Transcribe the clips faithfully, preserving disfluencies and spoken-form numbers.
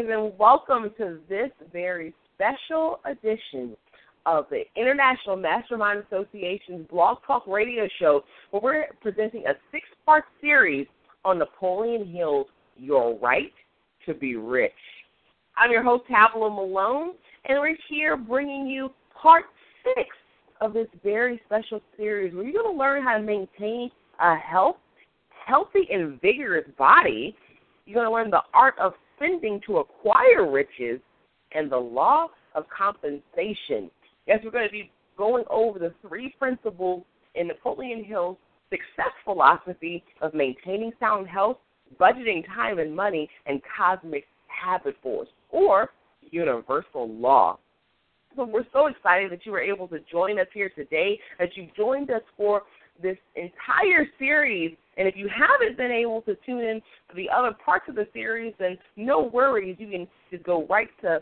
Greetings and welcome to this very special edition of the International Mastermind Association's Blog Talk Radio Show, where we're presenting a six-part series on Napoleon Hill's Your Right to Be Rich. I'm your host, Pamela Malone, and we're here bringing you part six of this very special series where you're going to learn how to maintain a health, healthy and vigorous body. You're going to learn the art of spending to acquire riches and the law of compensation. Yes, we're going to be going over the three principles in Napoleon Hill's success philosophy of maintaining sound health, budgeting time and money, and cosmic habit force, or universal law. So we're so excited that you were able to join us here today, that you joined us for this entire series. And if you haven't been able to tune in to the other parts of the series, then no worries. You can just go right to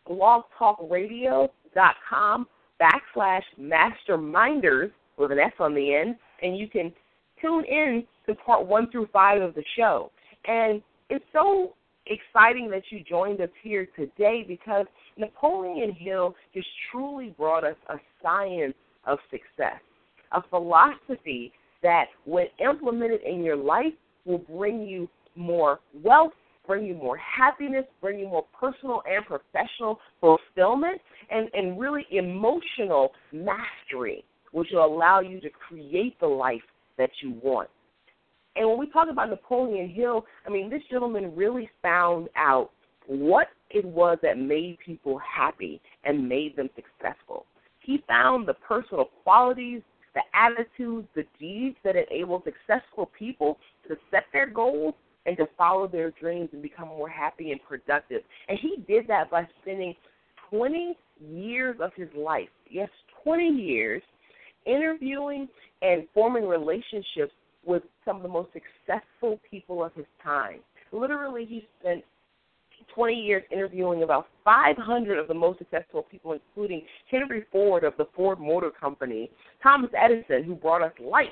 blogtalkradio.com backslash masterminders with an S on the end, and you can tune in to part one through five of the show. And it's so exciting that you joined us here today because Napoleon Hill has truly brought us a science of success, a philosophy that, when implemented in your life, will bring you more wealth, bring you more happiness, bring you more personal and professional fulfillment, and, and really emotional mastery, which will allow you to create the life that you want. And when we talk about Napoleon Hill, I mean, this gentleman really found out what it was that made people happy and made them successful. He found the personal qualities, the attitudes, the deeds that enable successful people to set their goals and to follow their dreams and become more happy and productive. And he did that by spending twenty years of his life, yes, twenty years, interviewing and forming relationships with some of the most successful people of his time. Literally, he spent twenty years interviewing about five hundred of the most successful people, including Henry Ford of the Ford Motor Company, Thomas Edison, who brought us light,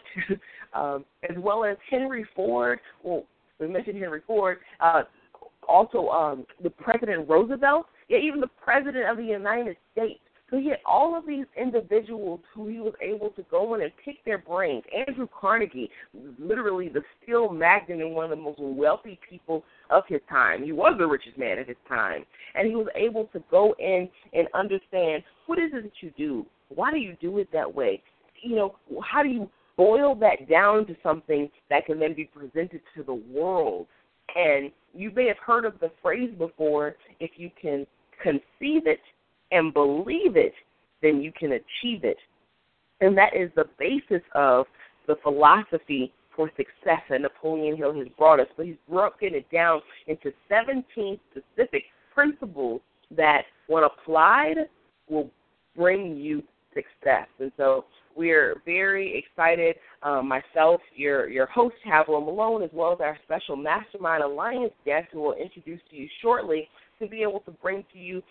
um, as well as Henry Ford. Well, we mentioned Henry Ford, uh, also um, the President Roosevelt, yeah, even the President of the United States. So he had all of these individuals who he was able to go in and pick their brains. Andrew Carnegie, literally the steel magnate and one of the most wealthy people of his time. He was the richest man at his time. And he was able to go in and understand, what is it that you do? Why do you do it that way? You know, how do you boil that down to something that can then be presented to the world? And you may have heard of the phrase before, if you can conceive it and believe it, then you can achieve it. And that is the basis of the philosophy for success that Napoleon Hill has brought us. But he's broken it down into seventeen specific principles that, when applied, will bring you success. And so we're very excited, um, myself, your, your host, Pamela Malone, as well as our special Mastermind Alliance guest, who we'll introduce to you shortly, to be able to bring to you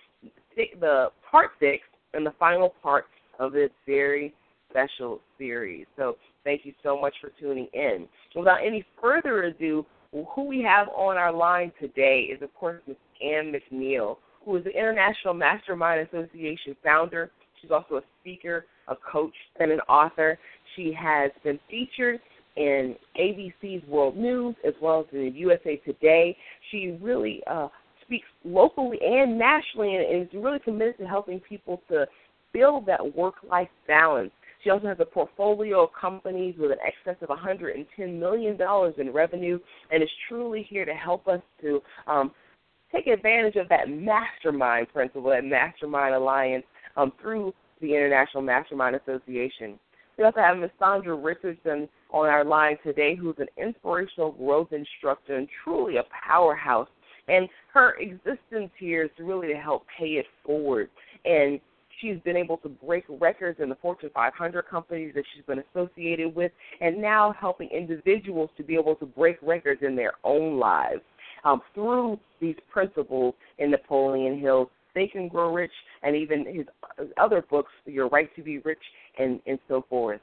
the part six and the final part of this very special series. So thank you so much for tuning in. Without any further ado, who we have on our line today is, of course, Miz Ann McNeil, who is the International Mastermind Association founder. She's also a speaker, a coach, and an author. She has been featured in A B C's World News as well as in U S A Today. She really uh, speaks locally and nationally and is really committed to helping people to build that work-life balance. She also has a portfolio of companies with an excess of one hundred ten million dollars in revenue and is truly here to help us to um, take advantage of that mastermind principle, that mastermind alliance um, through the International Mastermind Association. We also have Miz Sandra Richardson on our line today, who's an inspirational growth instructor and truly a powerhouse. And her existence here is really to help pay it forward. And she's been able to break records in the Fortune five hundred companies that she's been associated with, and now helping individuals to be able to break records in their own lives um, through these principles in Napoleon Hill's Think and Grow Rich, and even his other books, Your Right to Be Rich, and, and so forth.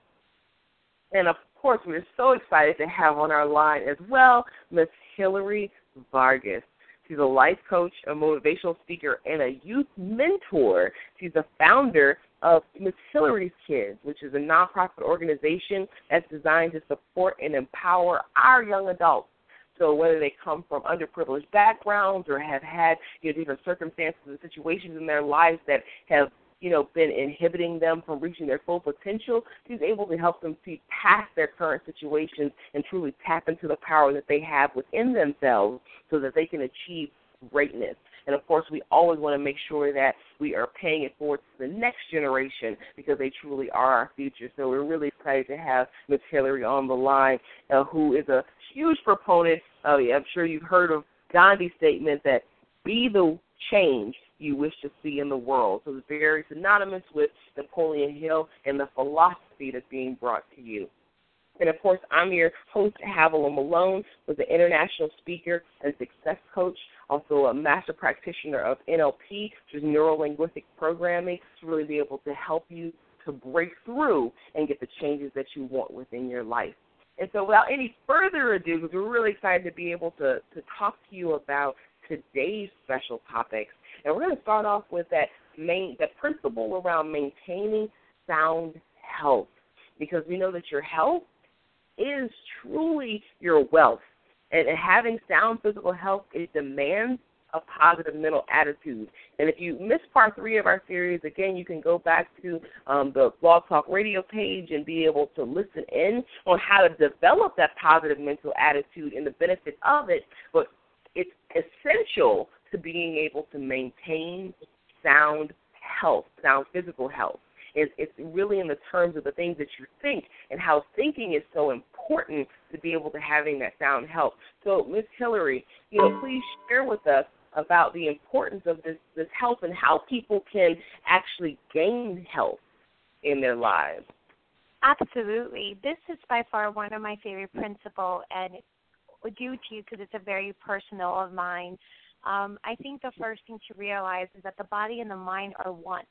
And, of course, we're so excited to have on our line as well Miz Hillary Vargas. She's a life coach, a motivational speaker, and a youth mentor. She's the founder of Miss Hillary's Kids, which is a nonprofit organization that's designed to support and empower our young adults. So whether they come from underprivileged backgrounds or have had, you know, different circumstances and situations in their lives that have, you know, been inhibiting them from reaching their full potential, she's able to help them see past their current situations and truly tap into the power that they have within themselves so that they can achieve greatness. And, of course, we always want to make sure that we are paying it forward to the next generation because they truly are our future. So we're really excited to have Miss Hillary on the line, uh, who is a huge proponent. Uh, I'm sure you've heard of Gandhi's statement that be the change you wish to see in the world. So it's very synonymous with Napoleon Hill and the philosophy that's being brought to you. And, of course, I'm your host, Havilah Malone, who's an international speaker and success coach, also a master practitioner of N L P, which is neuro-linguistic programming, to really be able to help you to break through and get the changes that you want within your life. And so without any further ado, because we're really excited to be able to, to talk to you about today's special topics. And we're going to start off with that main, that principle around maintaining sound health, because we know that your health is truly your wealth. And having sound physical health, it demands a positive mental attitude. And if you missed part three of our series, again, you can go back to um, the Blog Talk Radio page and be able to listen in on how to develop that positive mental attitude and the benefits of it. But it's essential to being able to maintain sound health, sound physical health. It's, it's really in the terms of the things that you think and how thinking is so important to be able to having that sound health. So, Miz Hillary, you know, please share with us about the importance of this, this health and how people can actually gain health in their lives. Absolutely. This is by far one of my favorite principles, and due to you because it's a very personal of mine. Um, I think the first thing to realize is that the body and the mind are one.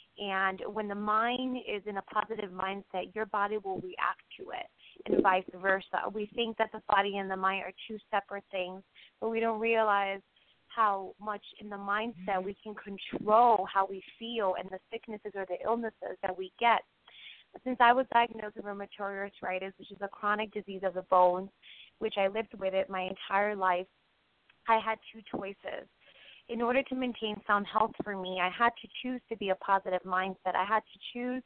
And when the mind is in a positive mindset, your body will react to it, and vice versa. We think that the body and the mind are two separate things, but we don't realize how much in the mindset we can control how we feel and the sicknesses or the illnesses that we get. Since I was diagnosed with rheumatoid arthritis, which is a chronic disease of the bones, which I lived with it my entire life, I had two choices. In order to maintain sound health for me, I had to choose to be a positive mindset. I had to choose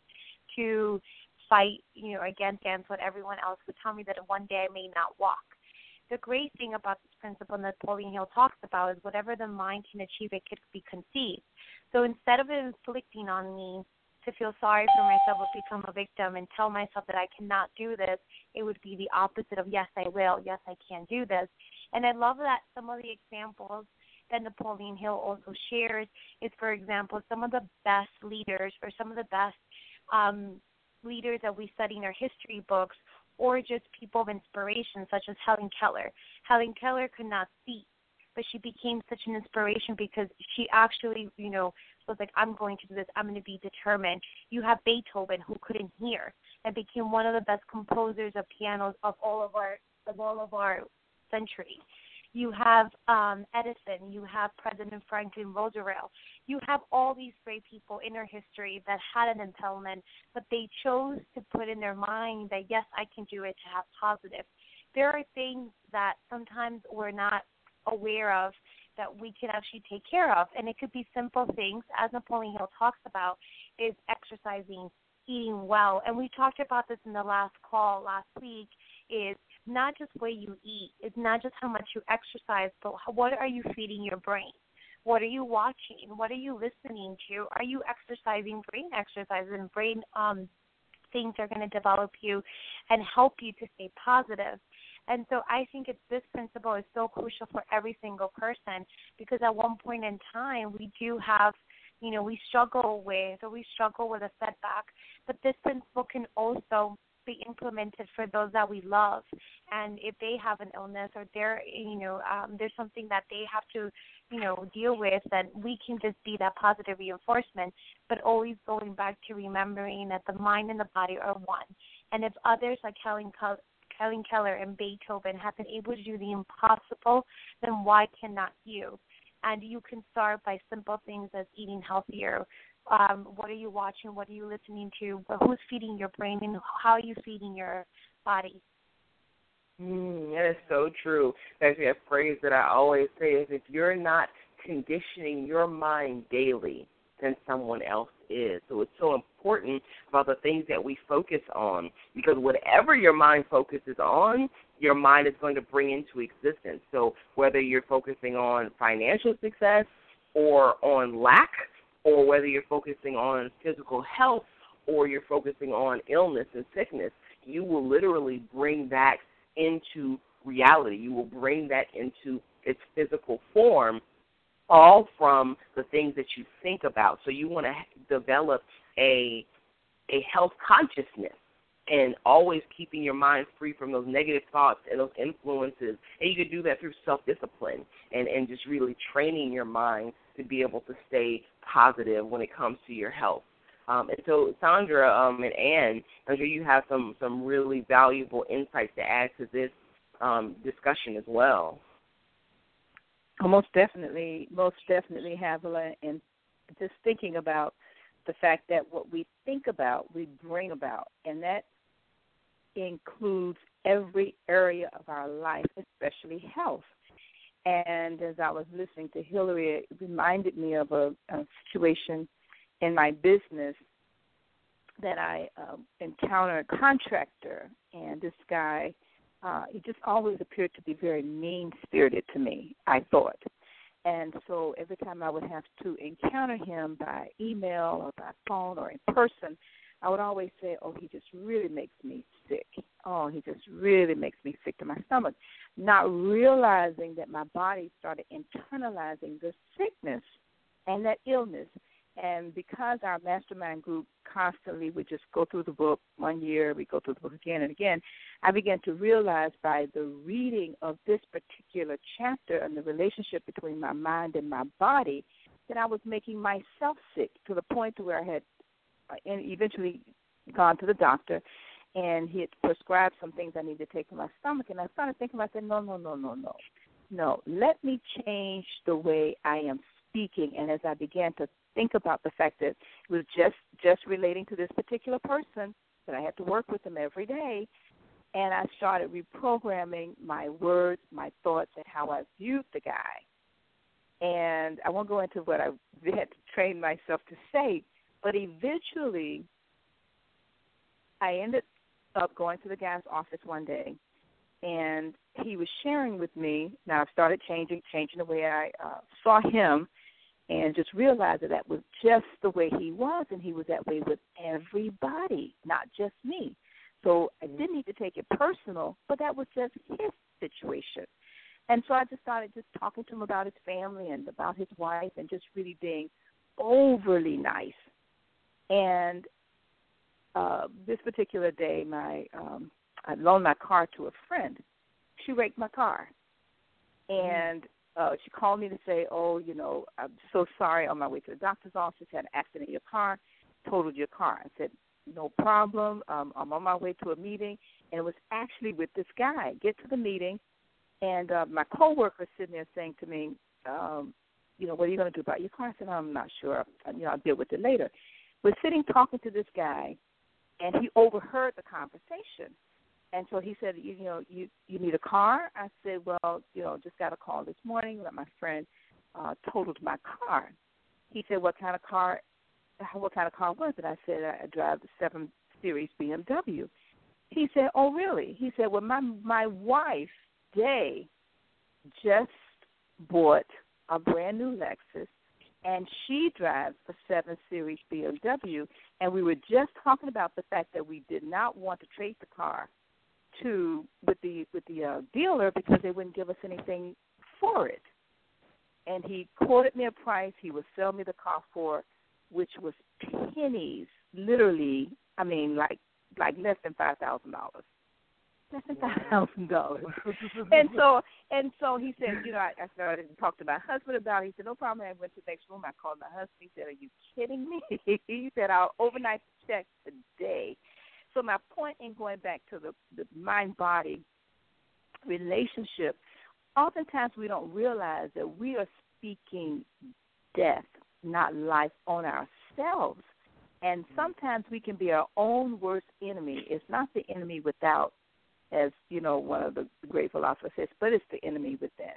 to fight, you know, against what everyone else would tell me that one day I may not walk. The great thing about this principle that Napoleon Hill talks about is whatever the mind can achieve, it could be conceived. So instead of inflicting on me to feel sorry for myself or become a victim and tell myself that I cannot do this, it would be the opposite of yes, I will, yes, I can do this. And I love that some of the examples that Napoleon Hill also shares is, for example, some of the best leaders or some of the best um, leaders that we study in our history books, or just people of inspiration, such as Helen Keller. Helen Keller could not see, but she became such an inspiration because she actually, you know, was like, I'm going to do this. I'm going to be determined. You have Beethoven, who couldn't hear and became one of the best composers of pianos of all of our of all of our century. You have um, Edison. You have President Franklin Roosevelt. You have all these great people in our history that had an impediment, but they chose to put in their mind that, yes, I can do it, to have positive. There are things that sometimes we're not aware of that we can actually take care of, and it could be simple things, as Napoleon Hill talks about, is exercising, eating well. And we talked about this in the last call last week, is not just what you eat, it's not just how much you exercise, but what are you feeding your brain? What are you watching? What are you listening to? Are you exercising? Brain exercises and brain um, things are going to develop you and help you to stay positive. And so I think it's, this principle is so crucial for every single person, because at one point in time we do have, you know, we struggle with or we struggle with a setback, but this principle can also be implemented for those that we love. And if they have an illness or they're, you know, um, there's something that they have to, you know, deal with, then we can just be that positive reinforcement, but always going back to remembering that the mind and the body are one. And if others like Helen Helen Keller and Beethoven have been able to do the impossible, then why cannot you? And you can start by simple things as eating healthier. Um, what are you watching? What are you listening to? Who's feeding your brain? And how are you feeding your body? Mm, that is so true. Actually, a phrase that I always say is, if you're not conditioning your mind daily, then someone else is. So it's so important about the things that we focus on, because whatever your mind focuses on, your mind is going to bring into existence. So whether you're focusing on financial success or on lack, or whether you're focusing on physical health or you're focusing on illness and sickness, you will literally bring that into reality. You will bring that into its physical form, all from the things that you think about. So you want to develop a a health consciousness, and always keeping your mind free from those negative thoughts and those influences. And you can do that through self-discipline and, and just really training your mind to be able to stay positive when it comes to your health. Um, and so, Sandra um, and Ann, I'm sure you have some, some really valuable insights to add to this um, discussion as well. Well, most definitely, most definitely, Havilah, and just thinking about the fact that what we think about, we bring about, and that includes every area of our life, especially health. And as I was listening to Hillary, it reminded me of a, a situation in my business that I uh, encountered a contractor, and this guy, uh, he just always appeared to be very mean-spirited to me, I thought. And so every time I would have to encounter him by email or by phone or in person, I would always say, oh, he just really makes me sick. Oh, he just really makes me sick to my stomach, not realizing that my body started internalizing the sickness and that illness. And because our mastermind group constantly would just go through the book one year, we go through the book again and again, I began to realize by the reading of this particular chapter and the relationship between my mind and my body that I was making myself sick to the point where I had and eventually gone to the doctor, and he had prescribed some things I needed to take for my stomach. And I started thinking, I said, no, no, no, no, no. No, let me change the way I am speaking. And as I began to think about the fact that it was just, just relating to this particular person, that I had to work with him every day, and I started reprogramming my words, my thoughts, and how I viewed the guy. And I won't go into what I had to train myself to say, but eventually, I ended up going to the guy's office one day, and he was sharing with me. Now I've started changing, changing the way I uh, saw him, and just realized that that was just the way he was, and he was that way with everybody, not just me. So I didn't need to take it personal, but that was just his situation. And so I just started just talking to him about his family and about his wife, and just really being overly nice. And uh, this particular day, my um, I loaned my car to a friend. She wrecked my car. And uh, she called me to say, oh, you know, I'm so sorry, on my way to the doctor's office, had an accident in your car, totaled your car. I said, no problem. Um, I'm on my way to a meeting. And it was actually with this guy. Get to the meeting, and uh, my coworker sitting there saying to me, um, you know, what are you going to do about your car? I said, I'm not sure. You know, I'll deal with it later. We're sitting talking to this guy, and he overheard the conversation. And so he said, you, you know, you, you need a car? I said, well, you know, just got a call this morning that my friend uh, totaled my car. He said, what kind of car, what kind of car was it? I said, I drive the seven Series B M W. He said, oh, really? He said, well, my, my wife, Day, just bought a brand new Lexus, and she drives a seven Series B M W, and we were just talking about the fact that we did not want to trade the car to with the with the uh, dealer because they wouldn't give us anything for it. And he quoted me a price he would sell me the car for, which was pennies, literally. I mean, like like less than five thousand dollars. Less than five thousand dollars. And so and so he said, you know, I, I started to talk to my husband about it. He said, no problem. I went to the next room. I called my husband. He said, are you kidding me? He said, I'll overnight check today. So my point in going back to the, the mind-body relationship, oftentimes we don't realize that we are speaking death, not life, on ourselves. And sometimes we can be our own worst enemy. It's not the enemy without, as, you know, one of the great philosophers says, but it's the enemy within.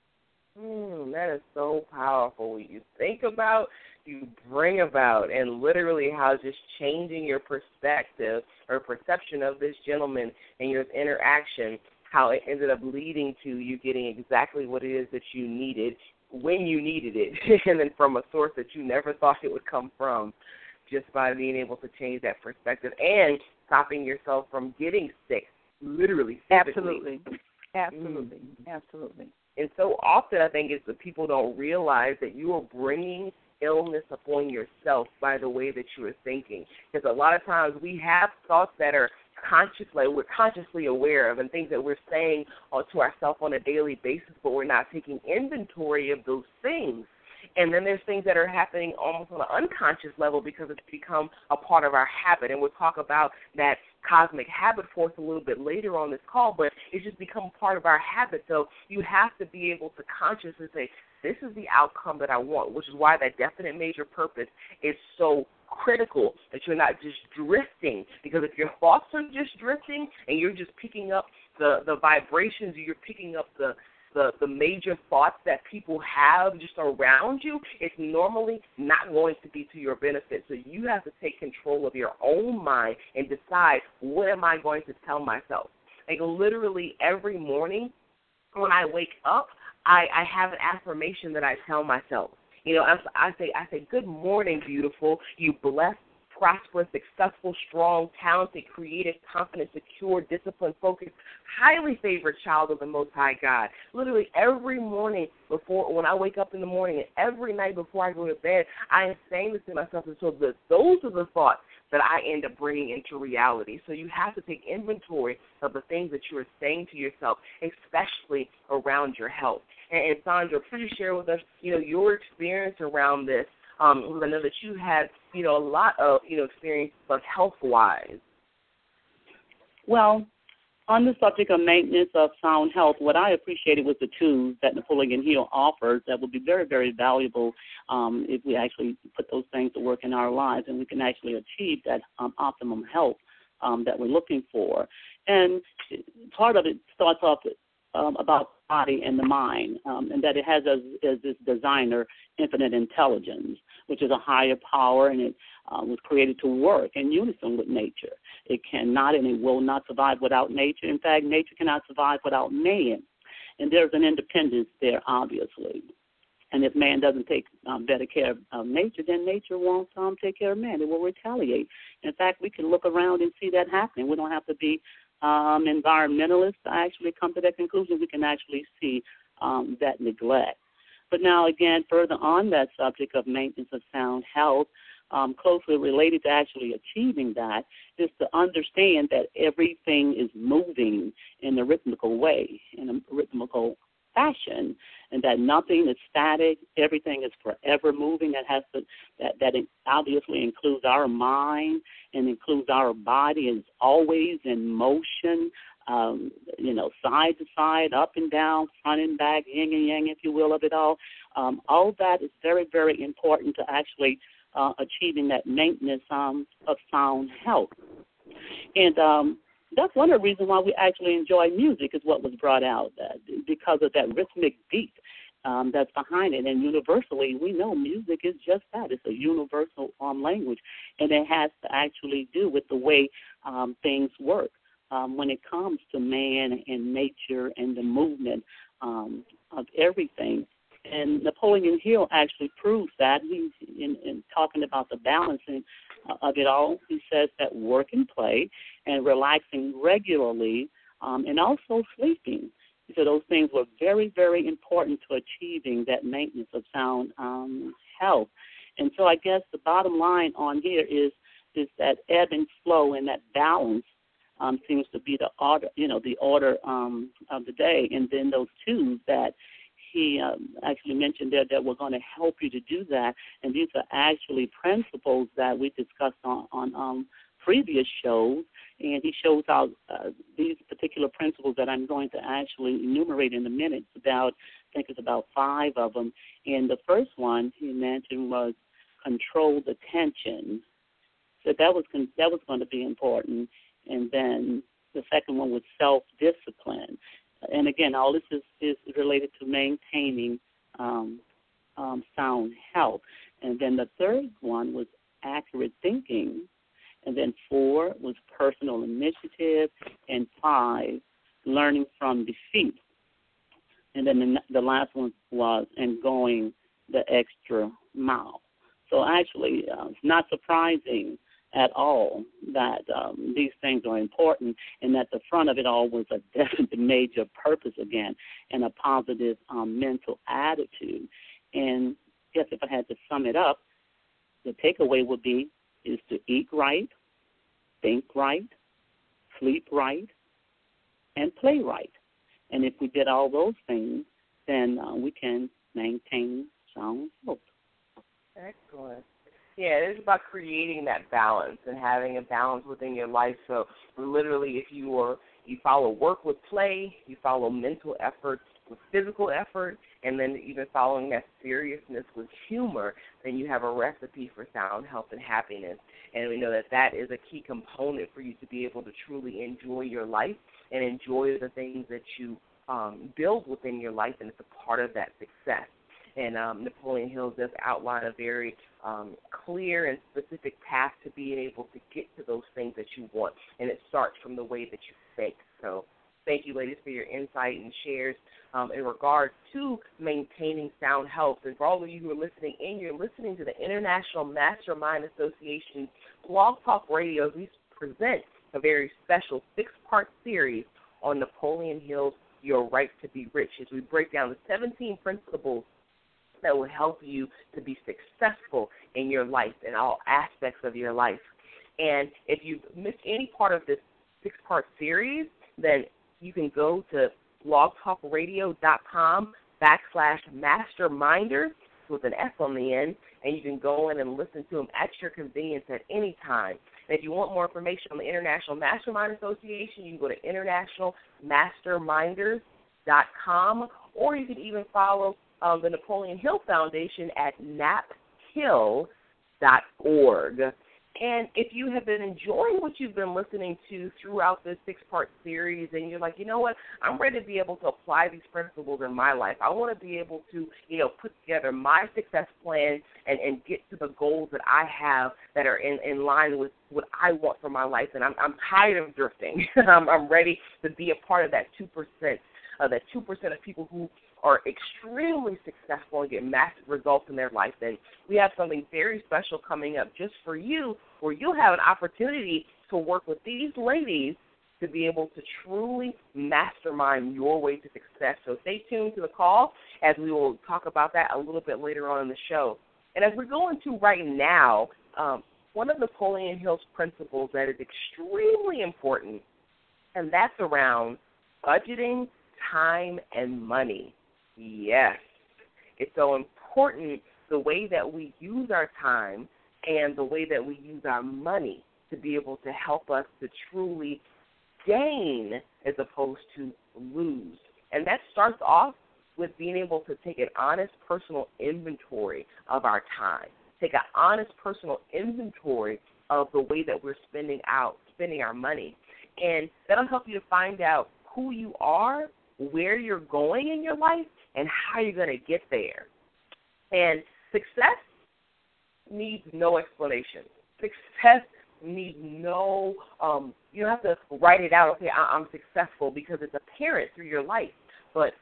Mm, that is so powerful. You think about, you bring about, and literally how just changing your perspective or perception of this gentleman and your interaction, how it ended up leading to you getting exactly what it is that you needed when you needed it, and then from a source that you never thought it would come from, just by being able to change that perspective and stopping yourself from getting sick, literally. Absolutely. Absolutely. Mm. Absolutely. And so often I think it's that people don't realize that you are bringing illness upon yourself by the way that you are thinking. Because a lot of times we have thoughts that are consciously, we're consciously aware of, and things that we're saying to ourselves on a daily basis, but we're not taking inventory of those things. And then there's things that are happening almost on an unconscious level because it's become a part of our habit. And we'll talk about that cosmic habit force a little bit later on this call, but it's just become part of our habit. So you have to be able to consciously say, this is the outcome that I want, which is why that definite major purpose is so critical, that you're not just drifting. Because if your thoughts are just drifting and you're just picking up the, the vibrations, you're picking up the The, the major thoughts that people have just around you, it's normally not going to be to your benefit. So you have to take control of your own mind and decide, what am I going to tell myself? Like literally every morning when I wake up, I, I have an affirmation that I tell myself. You know, I, I say, I say, good morning, beautiful. You blessed, prosperous, successful, strong, talented, creative, confident, secure, disciplined, focused, highly favored child of the Most High God. Literally every morning before, when I wake up in the morning, and every night before I go to bed, I am saying this to myself, and so the, those are the thoughts that I end up bringing into reality. So you have to take inventory of the things that you are saying to yourself, especially around your health. And, and Sandra, please share with us, you know, your experience around this. Um, I know that you had, you know, a lot of, you know, experience, but health-wise. Well, on the subject of maintenance of sound health, what I appreciated was the tools that Napoleon Hill offers that would be very, very valuable um, if we actually put those things to work in our lives, and we can actually achieve that um, optimum health um, that we're looking for. And part of it starts off with, um, about the body and the mind, um, and that it has as, as this designer infinite intelligence, which is a higher power, and it uh, was created to work in unison with nature. It cannot and it will not survive without nature. In fact, nature cannot survive without man. And there's an independence there, obviously. And if man doesn't take um, better care of um, nature, then nature won't um, take care of man. It will retaliate. In fact, we can look around and see that happening. We don't have to be um, environmentalists to actually come to that conclusion. We can actually see um, that neglect. But now, again, further on that subject of maintenance of sound health, um, closely related to actually achieving that is to understand that everything is moving in a rhythmical way, in a rhythmical fashion, and that nothing is static. Everything is forever moving. That has to that that obviously includes our mind and includes our body. Is always in motion. Um, you know, side to side, up and down, front and back, yin and yang, if you will, of it all. Um, all that is very, very important to actually uh, achieving that maintenance um, of sound health. And um, that's one of the reasons why we actually enjoy music, is what was brought out, uh, because of that rhythmic beat um, that's behind it. And universally, we know music is just that. It's a universal um, language, and it has to actually do with the way um, things work. Um, when it comes to man and nature and the movement um, of everything. And Napoleon Hill actually proves that. He's in, in talking about the balancing of it all. He says that work and play and relaxing regularly um, and also sleeping. He said those things were very, very important to achieving that maintenance of sound um, health. And so I guess the bottom line on here is, is that ebb and flow and that balance Um, seems to be the order, you know, the order um, of the day. And then those tools that he um, actually mentioned there that were going to help you to do that. And these are actually principles that we discussed on, on um, previous shows, and he shows how uh, these particular principles that I'm going to actually enumerate in a minute. It's about, I think it's about five of them. And the first one he mentioned was controlled attention. So that was that was going to be important. And then the second one was self-discipline. And again, all this is, is related to maintaining um, um, sound health. And then the third one was accurate thinking. And then four was personal initiative. And five, learning from defeat. And then the, the last one was and going the extra mile. So actually, uh, it's not surprising at all that um, these things are important, and at the front of it all was a definite major purpose again, and a positive um, mental attitude. And yes, if I had to sum it up, the takeaway would be is to eat right, think right, sleep right, and play right. And if we did all those things, then uh, we can maintain sound health. Excellent. Yeah, it's about creating that balance and having a balance within your life. So literally, if you are you follow work with play, you follow mental effort with physical effort, and then even following that seriousness with humor, then you have a recipe for sound health and happiness. And we know that that is a key component for you to be able to truly enjoy your life and enjoy the things that you um, build within your life, and it's a part of that success. And um, Napoleon Hill does outline a very um, clear and specific path to being able to get to those things that you want, and it starts from the way that you think. So thank you, ladies, for your insight and shares um, in regard to maintaining sound health. And for all of you who are listening in, you're listening to the International Mastermind Association Blog Talk Radio. We present a very special six-part series on Napoleon Hill's Your Right to Be Rich, as we break down the seventeen principles that will help you to be successful in your life, in all aspects of your life. And if you've missed any part of this six-part series, then you can go to blogtalkradio.com backslash masterminders with an S on the end, and you can go in and listen to them at your convenience at any time. And if you want more information on the International Mastermind Association, you can go to international masterminders dot com, or you can even follow Um, the Napoleon Hill Foundation at nap hill dot org. And if you have been enjoying what you've been listening to throughout this six-part series, and you're like, you know what, I'm ready to be able to apply these principles in my life. I want to be able to, you know, put together my success plan and, and get to the goals that I have that are in, in line with what I want for my life. And I'm, I'm tired of drifting. I'm, I'm ready to be a part of that two percent, uh, that two percent of people who are extremely successful and get massive results in their life, then we have something very special coming up just for you, where you'll have an opportunity to work with these ladies to be able to truly mastermind your way to success. So stay tuned to the call, as we will talk about that a little bit later on in the show. And as we're going to right now, um, one of Napoleon Hill's principles that is extremely important, and that's around budgeting, time, and money. Yes, it's so important the way that we use our time and the way that we use our money to be able to help us to truly gain as opposed to lose. And that starts off with being able to take an honest personal inventory of our time, take an honest personal inventory of the way that we're spending out, spending our money. And that'll help you to find out who you are, where you're going in your life, and how you're going to get there. And success needs no explanation. Success needs no, um, you don't have to write it out, okay, I- I'm successful, because it's apparent through your life. But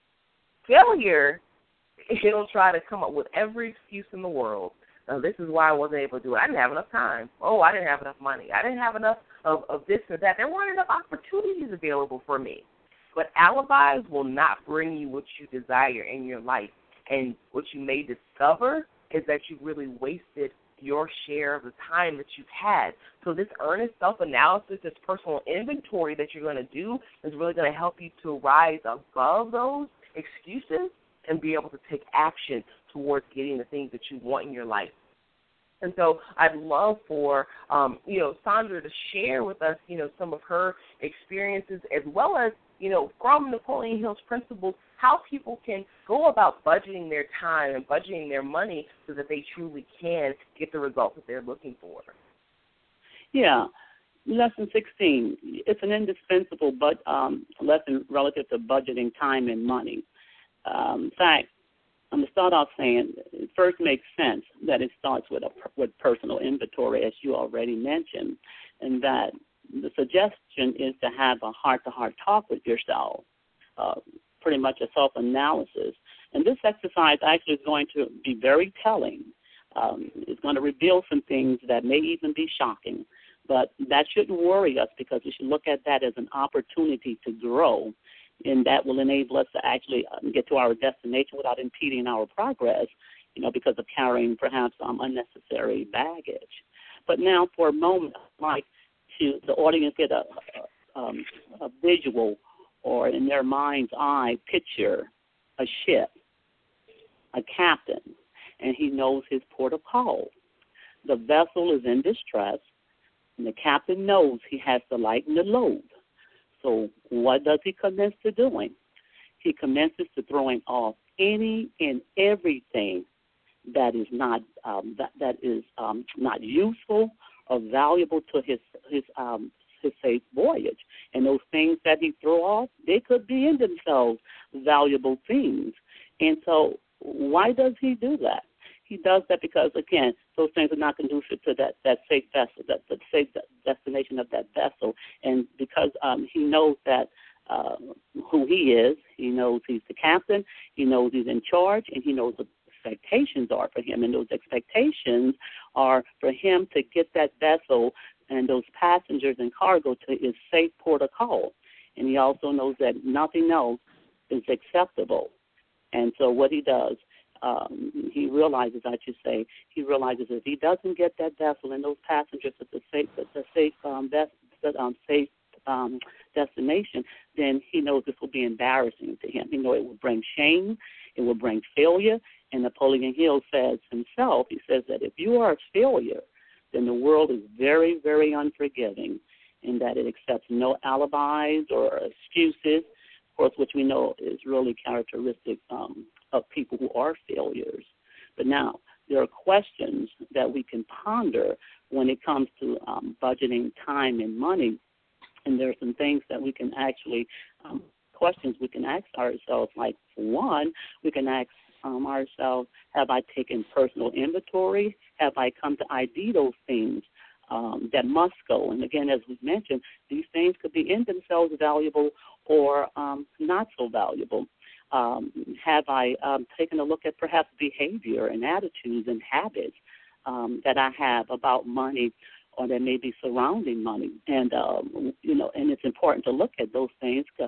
failure, it'll try to come up with every excuse in the world. Uh, this is why I wasn't able to do it. I didn't have enough time. Oh, I didn't have enough money. I didn't have enough of, of this or that. There weren't enough opportunities available for me. But alibis will not bring you what you desire in your life. And what you may discover is that you really wasted your share of the time that you've had. So this earnest self-analysis, this personal inventory that you're going to do is really going to help you to rise above those excuses and be able to take action towards getting the things that you want in your life. And so I'd love for, um, you know, Sandra to share with us, you know, some of her experiences as well as, you know, from Napoleon Hill's principles, how people can go about budgeting their time and budgeting their money so that they truly can get the results that they're looking for. Yeah. Lesson sixteen, it's an indispensable but, um, lesson relative to budgeting time and money. Um, in fact, I'm going to start off saying it first makes sense that it starts with a with personal inventory, as you already mentioned, and that the suggestion is to have a heart-to-heart talk with yourself, uh, pretty much a self-analysis. And this exercise actually is going to be very telling. Um, it's going to reveal some things that may even be shocking, but that shouldn't worry us because we should look at that as an opportunity to grow, and that will enable us to actually get to our destination without impeding our progress, you know, because of carrying perhaps um, unnecessary baggage. But now for a moment, I'd like to the audience get a, a, um, a visual or in their mind's eye picture a ship, a captain, and he knows his port of call. The vessel is in distress, and the captain knows he has to lighten the load. So what does he commence to doing? He commences to throwing off any and everything that is not um, that that is um, not useful or valuable to his his um, his safe voyage. And those things that he throw off, they could be in themselves valuable things. And so why does he do that? He does that because, again, those things are not conducive to that, that safe vessel, that the safe destination of that vessel. And because um, he knows that uh, who he is, he knows he's the captain, he knows he's in charge, and he knows what expectations are for him. And those expectations are for him to get that vessel and those passengers and cargo to his safe port of call. And he also knows that nothing else is acceptable. And so what he does, Um, he realizes, I should say, he realizes if he doesn't get that vessel and those passengers at the safe, at the safe, um, best, um, safe um, destination, then he knows this will be embarrassing to him. He knows it will bring shame, it will bring failure. And Napoleon Hill says himself, he says that if you are a failure, then the world is very, very unforgiving, in that it accepts no alibis or excuses, of course, which we know is really characteristic um, of people who are failures. But now, there are questions that we can ponder when it comes to um, budgeting time and money, and there are some things that we can actually, um, questions we can ask ourselves, like, for one, we can ask um, ourselves, have I taken personal inventory? Have I come to I D those things um, that must go? And again, as we've mentioned, these things could be in themselves valuable or um, not so valuable. Um, have I um, taken a look at perhaps behavior and attitudes and habits um, that I have about money or that may be surrounding money? And, um, you know, and it's important to look at those things because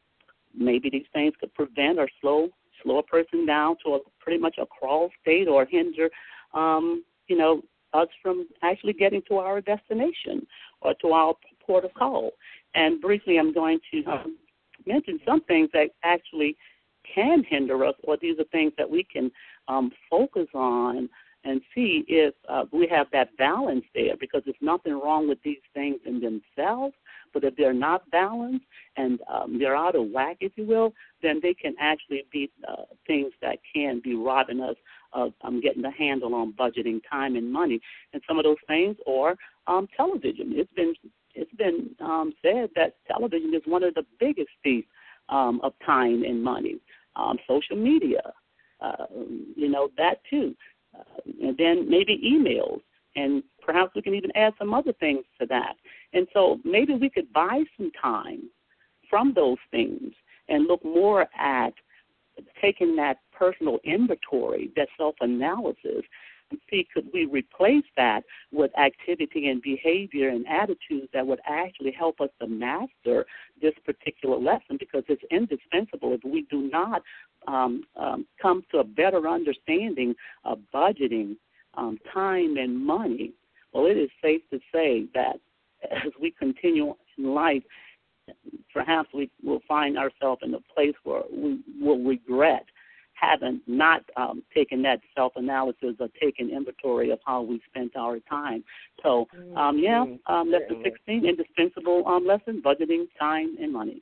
maybe these things could prevent or slow slow a person down to a pretty much a crawl state or hinder, um, you know, us from actually getting to our destination or to our port of call. And briefly, I'm going to um, mention some things that actually can hinder us, or these are things that we can um, focus on and see if uh, we have that balance there, because there's nothing wrong with these things in themselves, but if they're not balanced and um, they're out of whack, if you will, then they can actually be uh, things that can be robbing us of um, getting the handle on budgeting time and money. And some of those things are um, television. It's been it's been um, said that television is one of the biggest thieves um, of time and money. Um, social media, uh, you know, that too. Uh, and then maybe emails, and perhaps we can even add some other things to that. And so maybe we could buy some time from those things and look more at taking that personal inventory, that self-analysis, and see could we replace that with activity and behavior and attitudes that would actually help us to master this particular lesson, because it's indispensable. If we do not um, um, come to a better understanding of budgeting um, time and money, well, it is safe to say that as we continue in life, perhaps we will find ourselves in a place where we will regret haven't not um, taken that self-analysis or taken inventory of how we spent our time. So, um, yeah, um, lesson sixteen, indispensable um, lesson, budgeting time and money.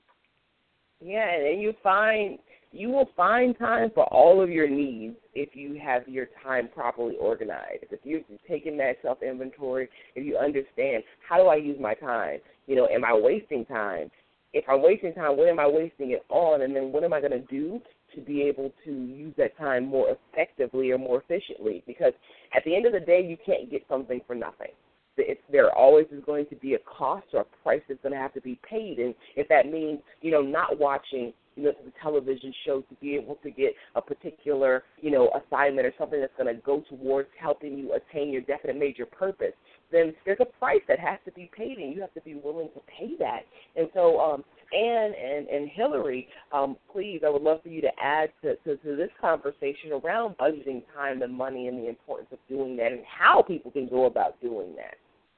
Yeah, and you find you will find time for all of your needs if you have your time properly organized. If you're taking that self-inventory, if you understand, how do I use my time? You know, am I wasting time? If I'm wasting time, what am I wasting it on? And then what am I going to do to be able to use that time more effectively or more efficiently? Because at the end of the day, you can't get something for nothing. It's, there always is going to be a cost or a price that's going to have to be paid. And if that means, you know, not watching, you know, the television show to be able to get a particular, you know, assignment or something that's going to go towards helping you attain your definite major purpose, then there's a price that has to be paid, and you have to be willing to pay that. And so, um, Ann and, and Hillary, um, please, I would love for you to add to, to, to this conversation around budgeting time and money and the importance of doing that and how people can go about doing that.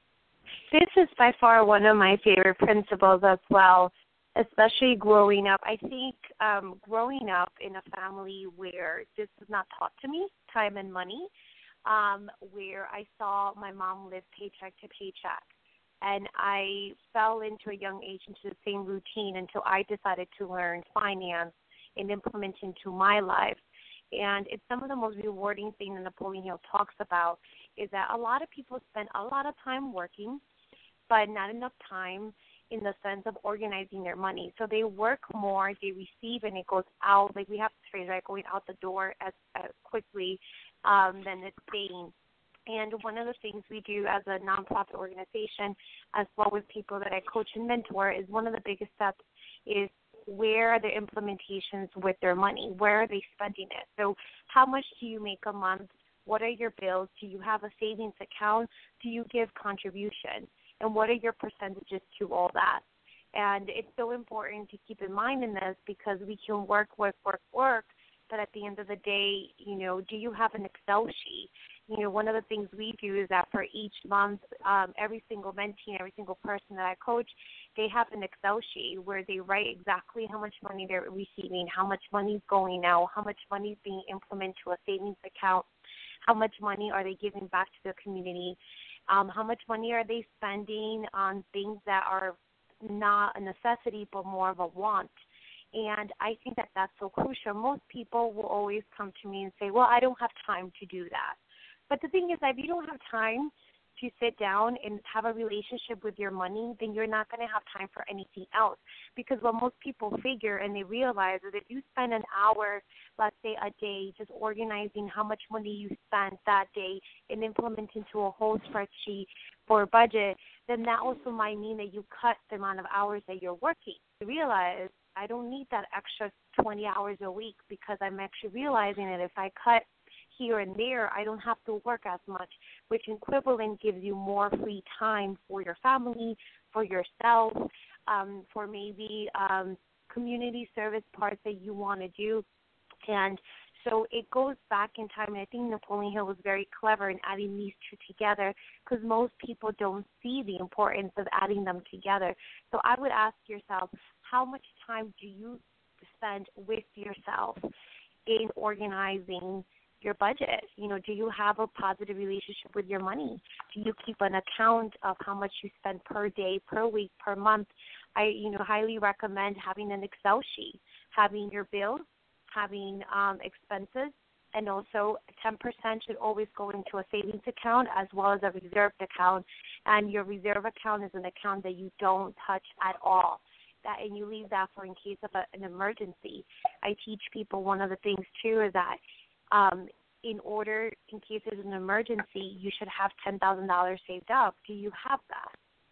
This is by far one of my favorite principles as well, especially growing up. I think um, growing up in a family where this was not taught to me, time and money, um, where I saw my mom live paycheck to paycheck. And I fell into a young age into the same routine until I decided to learn finance and implement into my life. And it's some of the most rewarding thing that Napoleon Hill talks about is that a lot of people spend a lot of time working, but not enough time in the sense of organizing their money. So they work more, they receive, and it goes out. Like we have this phrase, right, going out the door as, as quickly um, than it's staying. And one of the things we do as a nonprofit organization, as well with people that I coach and mentor, is one of the biggest steps is where are the implementations with their money? Where are they spending it? So how much do you make a month? What are your bills? Do you have a savings account? Do you give contribution? And what are your percentages to all that? And it's so important to keep in mind in this because we can work, work, work, work, but at the end of the day, you know, do you have an Excel sheet? You know, one of the things we do is that for each month, um, every single mentee, every single person that I coach, they have an Excel sheet where they write exactly how much money they're receiving, how much money is going out, how much money is being implemented to a savings account, how much money are they giving back to the community, um, how much money are they spending on things that are not a necessity but more of a want. And I think that that's so crucial. Most people will always come to me and say, well, I don't have time to do that. But the thing is that if you don't have time to sit down and have a relationship with your money, then you're not going to have time for anything else. Because what most people figure and they realize is if you spend an hour, let's say a day, just organizing how much money you spent that day and implement into a whole spreadsheet for a budget, then that also might mean that you cut the amount of hours that you're working. You realize I don't need that extra twenty hours a week because I'm actually realizing that if I cut here and there, I don't have to work as much, which equivalent gives you more free time for your family, for yourself, um, for maybe um, community service parts that you want to do. And so it goes back in time, and I think Napoleon Hill was very clever in adding these two together because most people don't see the importance of adding them together. So I would ask yourself, how much time do you spend with yourself in organizing your budget? You know, do you have a positive relationship with your money? Do you keep an account of how much you spend per day, per week, per month? I, you know, highly recommend having an Excel sheet, having your bills, having um, expenses, and also ten percent should always go into a savings account as well as a reserved account. And your reserve account is an account that you don't touch at all. That, and you leave that for in case of a, an emergency. I teach people one of the things, too, is that um, in order, in case there's an emergency, you should have ten thousand dollars saved up. Do you have that?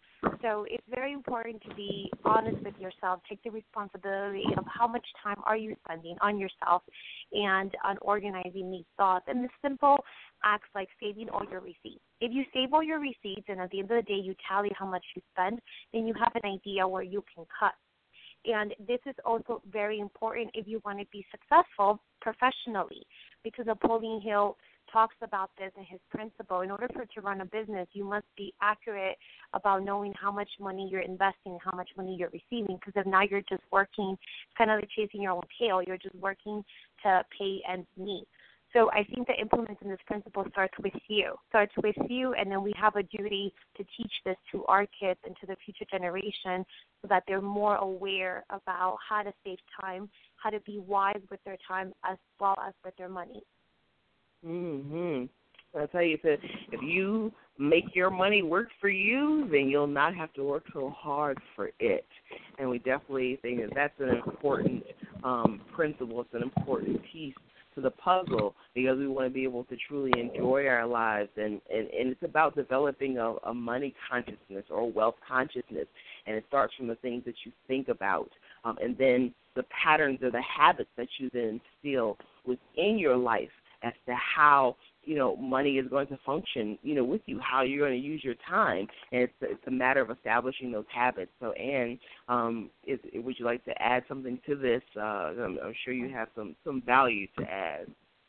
So it's very important to be honest with yourself, take the responsibility of how much time are you spending on yourself and on organizing these thoughts. And the simple acts like saving all your receipts. If you save all your receipts and at the end of the day you tally how much you spend, then you have an idea where you can cut. And this is also very important if you want to be successful professionally, because Napoleon Hill talks about this in his principle. In order for it to run a business, you must be accurate about knowing how much money you're investing, how much money you're receiving, because if not, you're just working, it's kind of like chasing your own tail. You're just working to pay ends meet. So I think that implementing this principle starts with you, starts with you, and then we have a duty to teach this to our kids and to the future generation so that they're more aware about how to save time, how to be wise with their time as well as with their money. Mm-hmm. I'll tell you, if, if you make your money work for you, then you'll not have to work so hard for it. And we definitely think that that's an important um, principle. It's an important piece to the puzzle because we want to be able to truly enjoy our lives. And, and, and it's about developing a, a money consciousness or wealth consciousness. And it starts from the things that you think about um, and then the patterns or the habits that you then instill within your life as to how, you know, money is going to function, you know, with you, how you're going to use your time. And it's, it's a matter of establishing those habits. So, Ann, um, is, would you like to add something to this? Uh, I'm, I'm sure you have some, some value to add.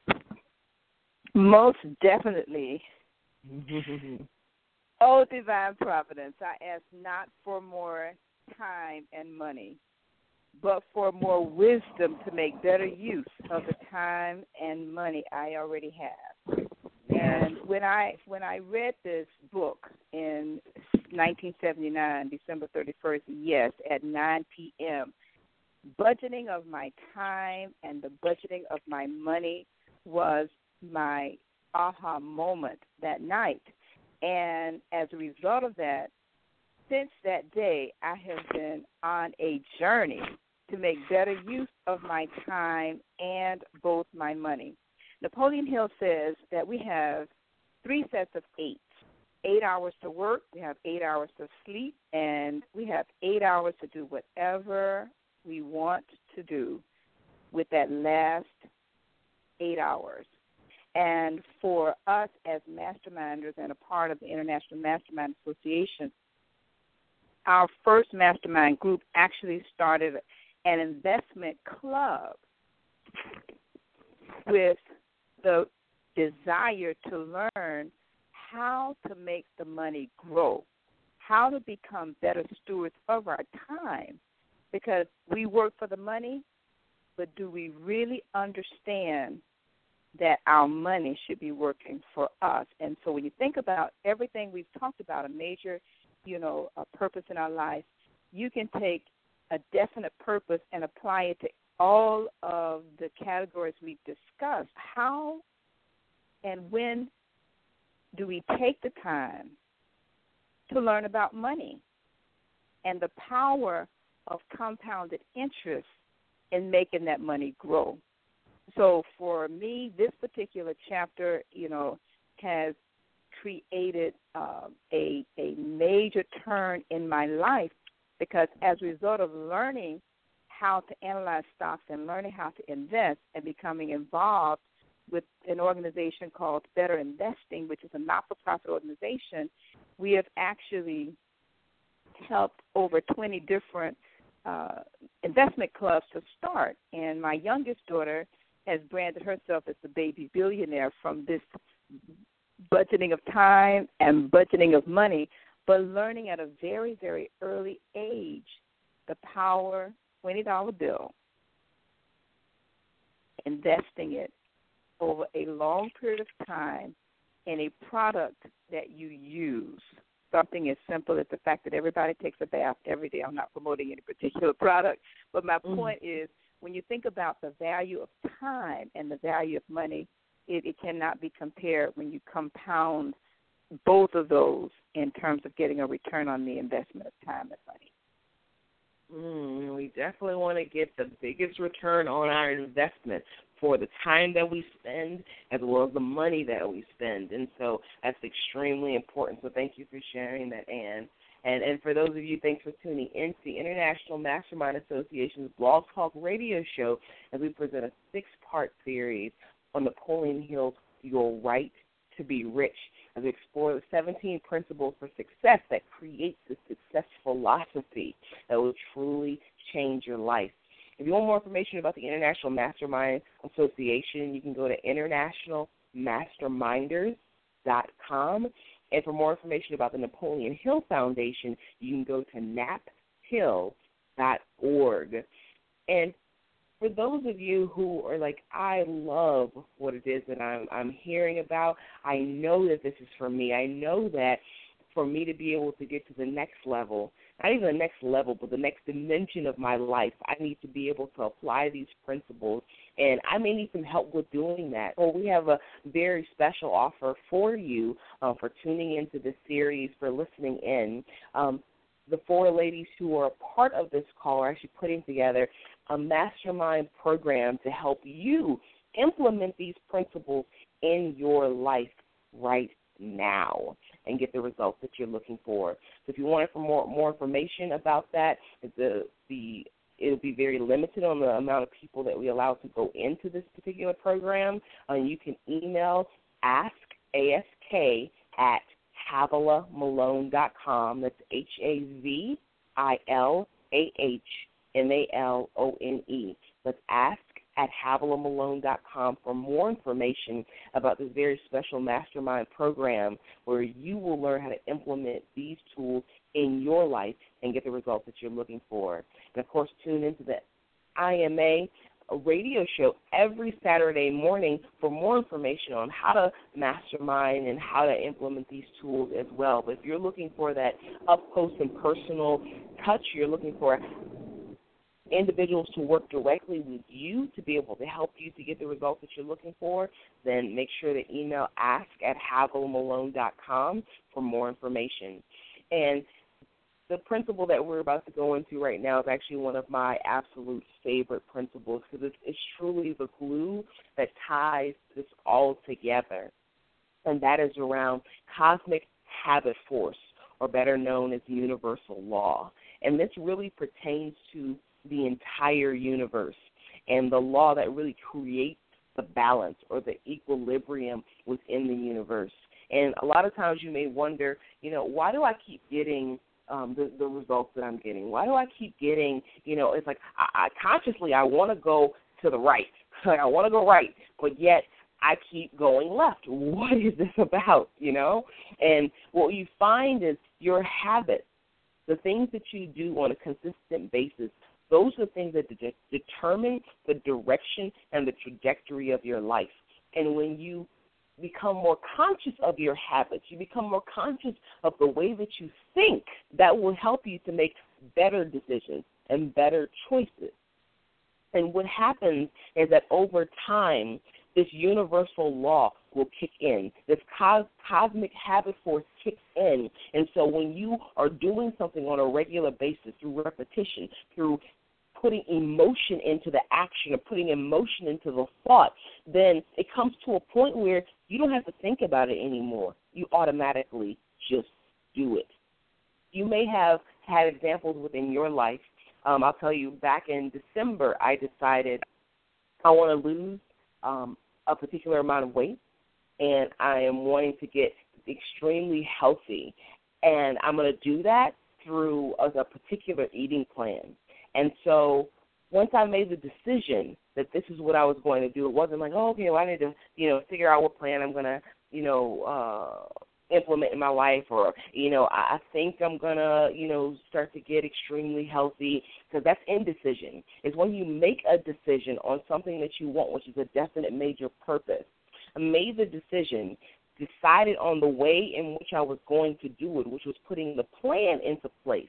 Most definitely. Oh, divine providence, I ask not for more time and money, but for more wisdom to make better use of the time and money I already have. And when I when I read this book in nineteen seventy-nine, December thirty-first, yes, at nine p.m., budgeting of my time and the budgeting of my money was my aha moment that night. And as a result of that, since that day, I have been on a journey to make better use of my time and both my money. Napoleon Hill says that we have three sets of eight. Eight hours to work, we have eight hours to sleep, and we have eight hours to do whatever we want to do with that last eight hours. And for us as masterminders and a part of the International Mastermind Association, our first mastermind group actually started an investment club with the desire to learn how to make the money grow, how to become better stewards of our time, because we work for the money, but do we really understand that our money should be working for us? And so when you think about everything we've talked about, a major, you know, a purpose in our life, you can take a definite purpose and apply it to all of the categories we've discussed. How and when do we take the time to learn about money and the power of compounded interest in making that money grow? So for me, this particular chapter, you know, has created uh, a a major turn in my life, because as a result of learning how to analyze stocks and learning how to invest and becoming involved with an organization called Better Investing, which is a not-for-profit organization, we have actually helped over twenty different uh, investment clubs to start. And my youngest daughter has branded herself as the baby billionaire from this budgeting of time and budgeting of money, but learning at a very, very early age the power twenty dollar bill, investing it over a long period of time in a product that you use. Something as simple as the fact that everybody takes a bath every day. I'm not promoting any particular product, but my mm. point is, when you think about the value of time and the value of money, it, it cannot be compared when you compound both of those in terms of getting a return on the investment of time and money. Mm, we definitely want to get the biggest return on our investment for the time that we spend as well as the money that we spend. And so that's extremely important. So thank you for sharing that, Ann. And, and for those of you, thanks for tuning in to the International Mastermind Association's Blog Talk radio show as we present a six-part series on Napoleon Hill's Your Right to Be Rich, as we explore the seventeen principles for success that creates the success philosophy that will truly change your life. If you want more information about the International Mastermind Association, you can go to international masterminders dot com. And for more information about the Napoleon Hill Foundation, you can go to nap hill dot org. And for those of you who are like, I love what it is that I'm, I'm hearing about, I know that this is for me. I know that for me to be able to get to the next level, not even the next level, but the next dimension of my life, I need to be able to apply these principles, and I may need some help with doing that. Well, we have a very special offer for you uh, for tuning into this series, for listening in. Um, the four ladies who are a part of this call are actually putting together a mastermind program to help you implement these principles in your life right now and get the results that you're looking for. So if you want for more more information about that, the the it'll be very limited on the amount of people that we allow to go into this particular program. Uh, you can email ask ask at havilah malone dot com. That's H A V I L A H M A L O N E. Let's ask at havilah malone dot com for more information about this very special mastermind program where you will learn how to implement these tools in your life and get the results that you're looking for. And, of course, tune into the I M A radio show every Saturday morning for more information on how to mastermind and how to implement these tools as well. But if you're looking for that up-close and personal touch, you're looking for individuals to work directly with you to be able to help you to get the results that you're looking for, then make sure to email ask at havilah malone dot com for more information. And the principle that we're about to go into right now is actually one of my absolute favorite principles because it's, it's truly the glue that ties this all together, and that is around cosmic habit force, or better known as universal law. And this really pertains to the entire universe and the law that really creates the balance or the equilibrium within the universe. And a lot of times you may wonder, you know, why do I keep getting um, the, the results that I'm getting? Why do I keep getting, you know, it's like I, I consciously I want to go to the right. Like I want to go right, but yet I keep going left. What is this about, you know? And what you find is your habits, the things that you do on a consistent basis, those are things that de- determine the direction and the trajectory of your life. And when you become more conscious of your habits, you become more conscious of the way that you think, that will help you to make better decisions and better choices. And what happens is that over time, this universal law will kick in. This cos- cosmic habit force kicks in. And so when you are doing something on a regular basis through repetition, through putting emotion into the action or putting emotion into the thought, then it comes to a point where you don't have to think about it anymore. You automatically just do it. You may have had examples within your life. Um, I'll tell you, back in December, I decided I want to lose um, a particular amount of weight, and I am wanting to get extremely healthy. And I'm going to do that through a, a particular eating plan. And so once I made the decision that this is what I was going to do, it wasn't like, oh, okay, well, I need to, you know, figure out what plan I'm going to, you know, uh, implement in my life, or, you know, I think I'm going to, you know, start to get extremely healthy, because that's indecision. It's when you make a decision on something that you want, which is a definite major purpose. I made the decision, decided on the way in which I was going to do it, which was putting the plan into place.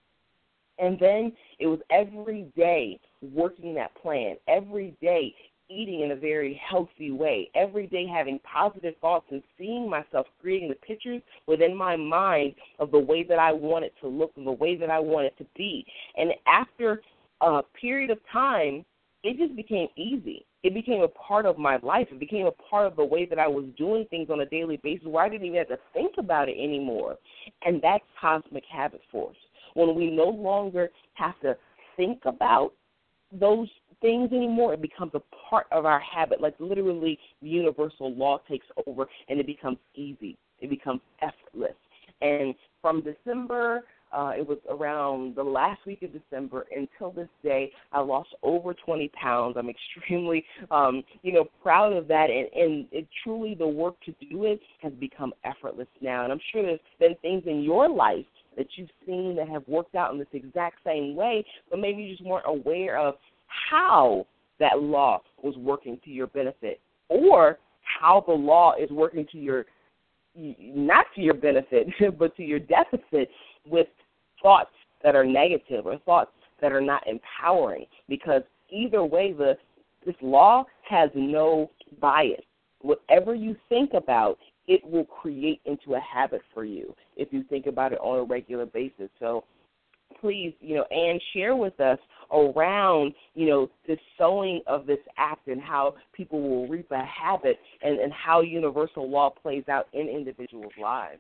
And then it was every day working that plan, every day eating in a very healthy way, every day having positive thoughts and seeing myself creating the pictures within my mind of the way that I want it to look and the way that I want it to be. And after a period of time, it just became easy. It became a part of my life. It became a part of the way that I was doing things on a daily basis where I didn't even have to think about it anymore. And that's cosmic habit force. When we no longer have to think about those things anymore, it becomes a part of our habit. Like literally the universal law takes over and it becomes easy. It becomes effortless. And from December Uh, it was around the last week of December. Until this day, I lost over twenty pounds. I'm extremely, um, you know, proud of that, and, and it truly the work to do it has become effortless now. And I'm sure there's been things in your life that you've seen that have worked out in this exact same way, but maybe you just weren't aware of how that law was working to your benefit, or how the law is working to your, not to your benefit, but to your deficit with thoughts that are negative or thoughts that are not empowering. Because either way, the this law has no bias. Whatever you think about, it will create into a habit for you if you think about it on a regular basis. So please, you know, Ann, share with us around, you know, the sowing of this act and how people will reap a habit, and, and how universal law plays out in individuals' lives.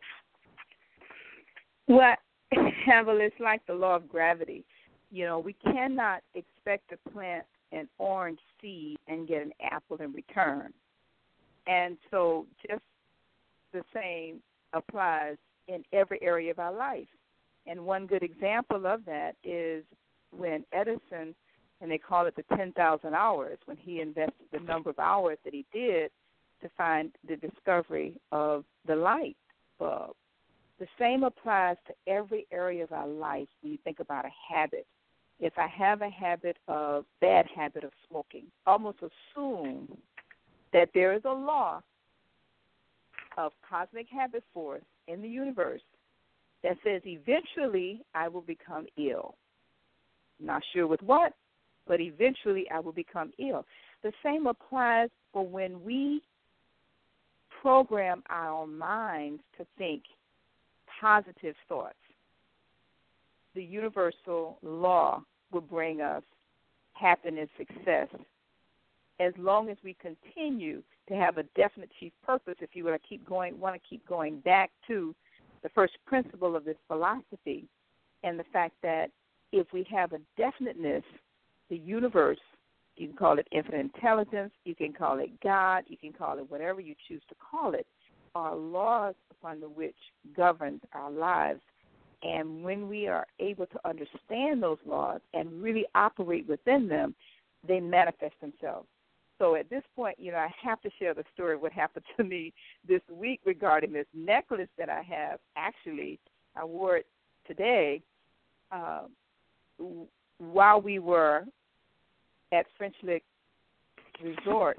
Well, well, it's like the law of gravity. You know, we cannot expect to plant an orange seed and get an apple in return. And so just the same applies in every area of our life. And one good example of that is when Edison, and they call it the ten thousand hours, when he invested the number of hours that he did to find the discovery of the light bulb. The same applies to every area of our life when you think about a habit. If I have a habit of, bad habit of smoking, almost assume that there is a law of cosmic habit force in the universe that says eventually I will become ill. Not sure with what, but eventually I will become ill. The same applies for when we program our minds to think positive thoughts. The universal law will bring us happiness, success, as long as we continue to have a definite chief purpose. If you want to keep going, want to keep going back to the first principle of this philosophy, and the fact that if we have a definiteness, the universe, you can call it infinite intelligence, you can call it God, you can call it whatever you choose to call it, are laws upon the which governs our lives. And when we are able to understand those laws and really operate within them, they manifest themselves. So at this point, you know, I have to share the story of what happened to me this week regarding this necklace that I have. Actually, I wore it today uh, while we were at French Lick Resort.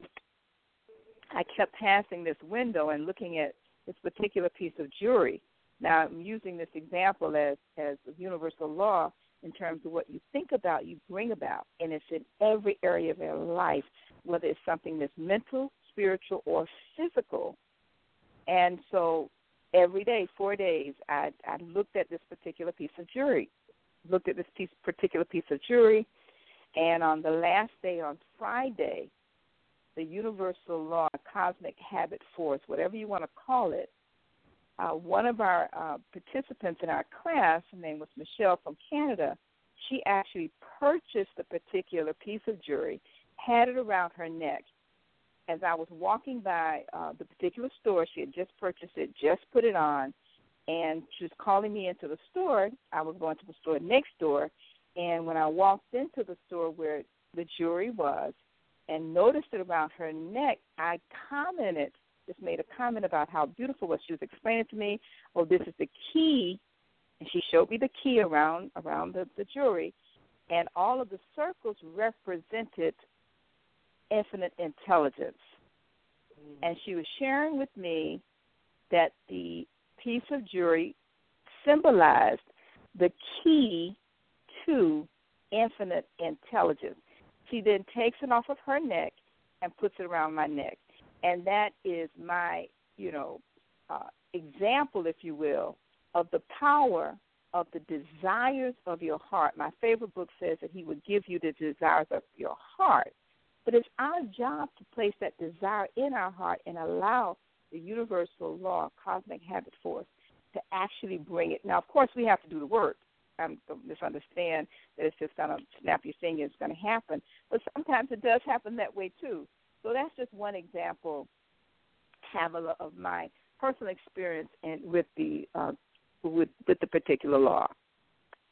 I kept passing this window and looking at this particular piece of jewelry. Now, I'm using this example as, as a universal law in terms of what you think about, you bring about, and it's in every area of your life, whether it's something that's mental, spiritual, or physical. And so every day, four days, I, I looked at this particular piece of jewelry, looked at this piece, particular piece of jewelry, and on the last day, on Friday, the universal law, cosmic habit force, whatever you want to call it, uh, one of our uh, participants in our class, her name was Michelle from Canada, she actually purchased a particular piece of jewelry, had it around her neck. As I was walking by uh, the particular store, she had just purchased it, just put it on, and she was calling me into the store. I was going to the store next door, and when I walked into the store where the jewelry was and noticed it around her neck, I commented, just made a comment about how beautiful it was. She was explaining to me, oh, this is the key, and she showed me the key around around the, the jewelry, and all of the circles represented infinite intelligence. And she was sharing with me that the piece of jewelry symbolized the key to infinite intelligence. She then takes it off of her neck and puts it around my neck. And that is my, you know, uh, example, if you will, of the power of the desires of your heart. My favorite book says that he would give you the desires of your heart. But it's our job to place that desire in our heart and allow the universal law, cosmic habit force, to actually bring it. Now, of course, we have to do the work. Um, don't misunderstand that it's just going to snap your finger, it's going to happen. But sometimes it does happen that way, too. So that's just one example, Pamela, of my personal experience and with the uh, with, with the particular law.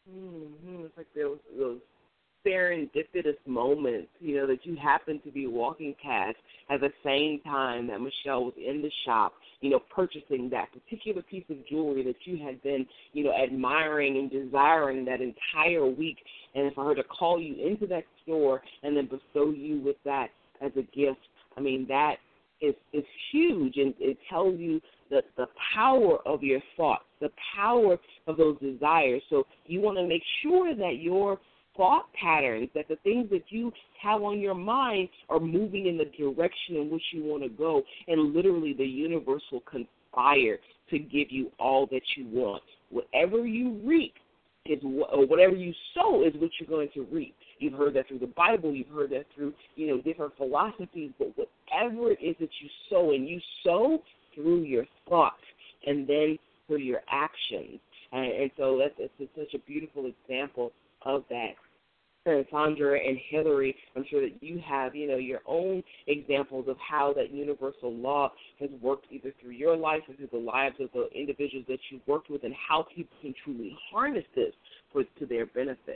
Mm-hmm. It's like those, those serendipitous moments, you know, that you happen to be walking past at the same time that Michelle was in the shop, you know, purchasing that particular piece of jewelry that you had been, you know, admiring and desiring that entire week, and for her to call you into that store and then bestow you with that as a gift, I mean, that is, is huge, and it tells you the, the power of your thoughts, the power of those desires. So you want to make sure that your thought patterns, that the things that you have on your mind are moving in the direction in which you want to go, and literally the universe will conspire to give you all that you want. Whatever you reap is, or whatever you sow is what you're going to reap. You've heard that through the Bible. You've heard that through, you know, different philosophies. But whatever it is that you sow, and you sow through your thoughts and then through your actions. And, and so that's, that's such a beautiful example of that. And Sandra and Hillary, I'm sure that you have, you know, your own examples of how that universal law has worked either through your life or through the lives of the individuals that you've worked with, and how people can truly harness this for to their benefit.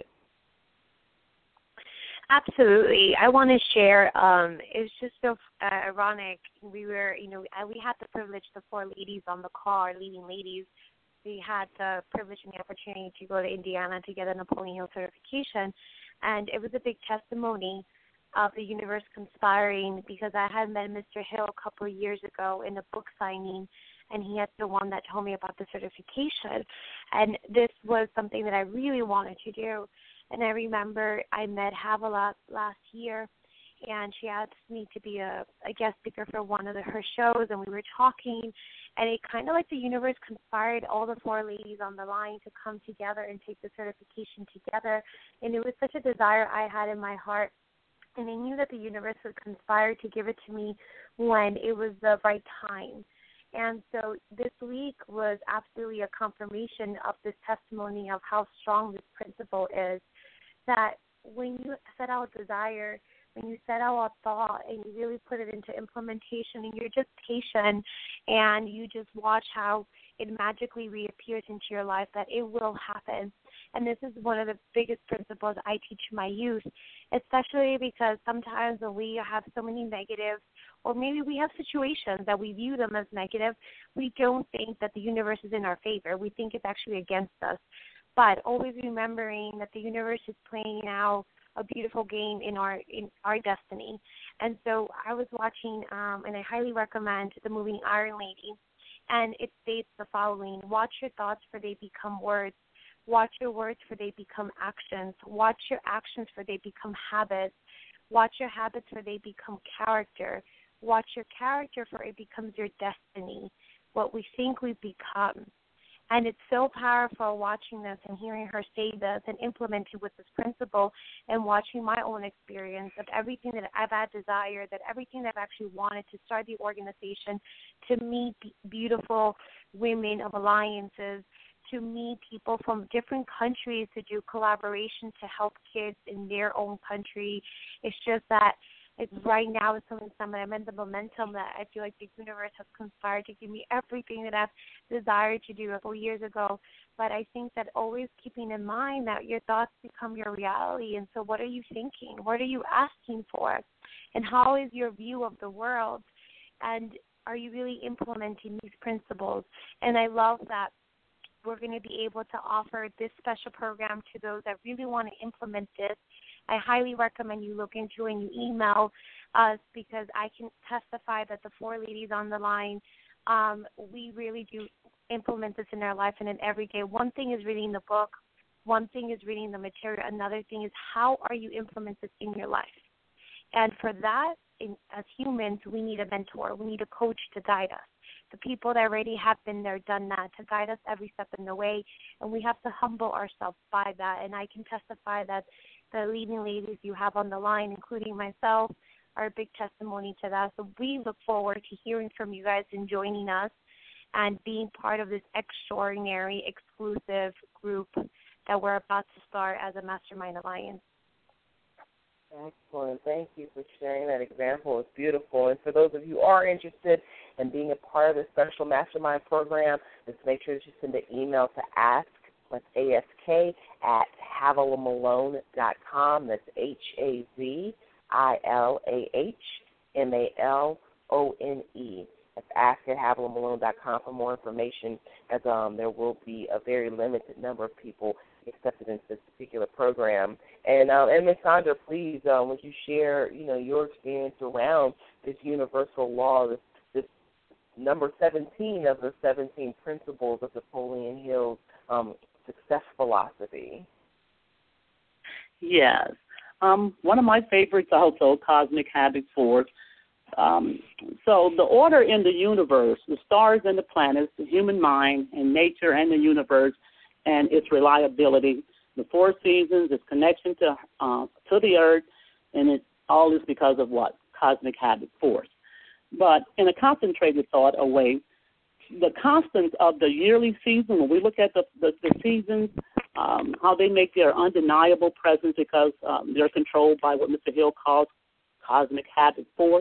Absolutely. I want to share, um, it's just so uh, ironic. We were, you know, we had the privilege, the four ladies on the call, our leading ladies, we had the privilege and the opportunity to go to Indiana to get a Napoleon Hill certification. And it was a big testimony of the universe conspiring, because I had met Mister Hill a couple of years ago in a book signing, and he had the one that told me about the certification. And this was something that I really wanted to do. And I remember I met Havilah last year, and she asked me to be a, a guest speaker for one of the, her shows, and we were talking, and it kind of like the universe conspired all the four ladies on the line to come together and take the certification together, and it was such a desire I had in my heart, and I knew that the universe would conspire to give it to me when it was the right time. And so this week was absolutely a confirmation of this testimony of how strong this principle is, that when you set out desire, when you set out a thought and you really put it into implementation, and you're just patient and you just watch how it magically reappears into your life, that it will happen. And this is one of the biggest principles I teach my youth, especially because sometimes when we have so many negatives, or maybe we have situations that we view them as negative, we don't think that the universe is in our favor. We think it's actually against us. But always remembering that the universe is playing out a beautiful game in our in our destiny. And so I was watching, um, and I highly recommend the movie Iron Lady, and it states the following: watch your thoughts, for they become words. Watch your words, for they become actions. Watch your actions, for they become habits. Watch your habits, for they become character. Watch your character, for it becomes your destiny, what we think we become. And it's so powerful watching this and hearing her say this and implement it with this principle, and watching my own experience of everything that I've had desire, that everything that I've actually wanted to start the organization, to meet beautiful women of alliances, to meet people from different countries to do collaboration to help kids in their own country. It's just that it's right now it's something that I'm in the momentum that I feel like the universe has conspired to give me everything that I've desired to do a couple years ago. But I think that always keeping in mind that your thoughts become your reality. And so what are you thinking? What are you asking for? And how is your view of the world? And are you really implementing these principles? And I love that we're going to be able to offer this special program to those that really want to implement this. I highly recommend you look into and you email us, because I can testify that the four ladies on the line, um, we really do implement this in our life and in every day. One thing is reading the book. One thing is reading the material. Another thing is how are you implementing this in your life? And for that, in, as humans, we need a mentor. We need a coach to guide us. The people that already have been there, done that, to guide us every step in the way. And we have to humble ourselves by that. And I can testify that the leading ladies you have on the line, including myself, are a big testimony to that. So we look forward to hearing from you guys and joining us and being part of this extraordinary, exclusive group that we're about to start as a Mastermind Alliance. Excellent. Thank you for sharing that example. It's beautiful. And for those of you who are interested in being a part of this special Mastermind program, just make sure that you send an email to ask That's A S K at Havilah Malone dot com. That's H A V I L A H M A L O N E. That's ask at Havilah Malone dot com for more information, as um, there will be a very limited number of people accepted into this particular program. And um, and Miz Sandra, please, um, would you share, you know, your experience around this universal law, this, this number seventeen of the seventeen principles of Napoleon Hill's um, success philosophy? Yes. Um, one of my favorites also, Cosmic Habit Force. Um, so the order in the universe, the stars and the planets, the human mind and nature and the universe and its reliability, the four seasons, its connection to uh, to the earth, and it all is because of what? Cosmic Habit Force. But in a concentrated thought away, the constants of the yearly season, when we look at the, the, the seasons, um, how they make their undeniable presence because um, they're controlled by what Mister Hill calls Cosmic Habit Force.